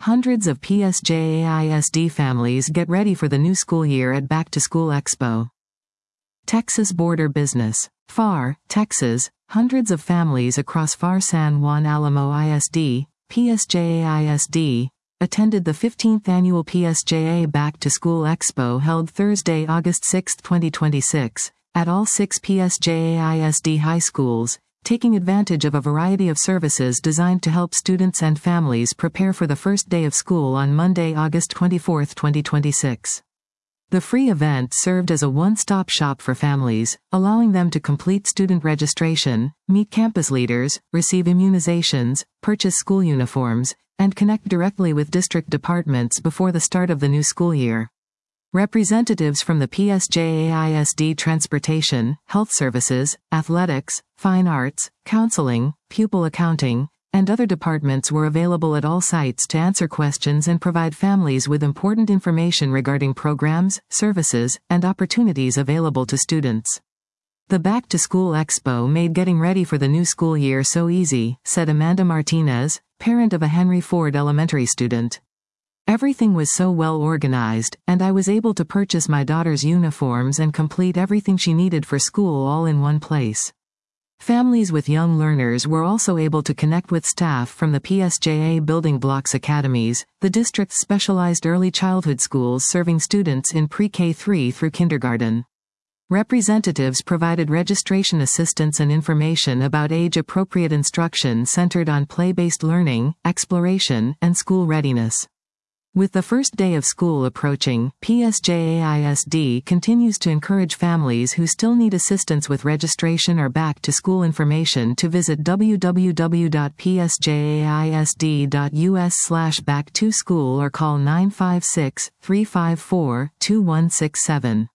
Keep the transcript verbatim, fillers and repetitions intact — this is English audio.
Hundreds of P S J A I S D families get ready for the new school year at Back to School Expo. Texas Border Business. F A R, Texas. Hundreds of families across F A R San Juan Alamo I S D, P S J A I S D, attended the fifteenth annual P S J A Back to School Expo held Thursday, August sixth, twenty twenty-six, at all six P S J A I S D high schools, taking advantage of a variety of services designed to help students and families prepare for the first day of school on Monday, August twenty-fourth, twenty twenty-six. The free event served as a one-stop shop for families, allowing them to complete student registration, meet campus leaders, receive immunizations, purchase school uniforms, and connect directly with district departments before the start of the new school year. Representatives from the P S J A I S D Transportation, Health Services, Athletics, Fine Arts, Counseling, Pupil Accounting, and other departments were available at all sites to answer questions and provide families with important information regarding programs, services, and opportunities available to students. The Back to School Expo made getting ready for the new school year so easy, said Amanda Martinez, parent of a Henry Ford Elementary student. Everything was so well organized, and I was able to purchase my daughter's uniforms and complete everything she needed for school all in one place. Families with young learners were also able to connect with staff from the P S J A Building Blocks Academies, the district's specialized early childhood schools serving students in pre-K three through kindergarten. Representatives provided registration assistance and information about age-appropriate instruction centered on play-based learning, exploration, and school readiness. With the first day of school approaching, P S J A I S D continues to encourage families who still need assistance with registration or back-to-school information to visit w w w dot p s j a i s d dot u s slash back to school or call nine five six, three five four, two one six seven.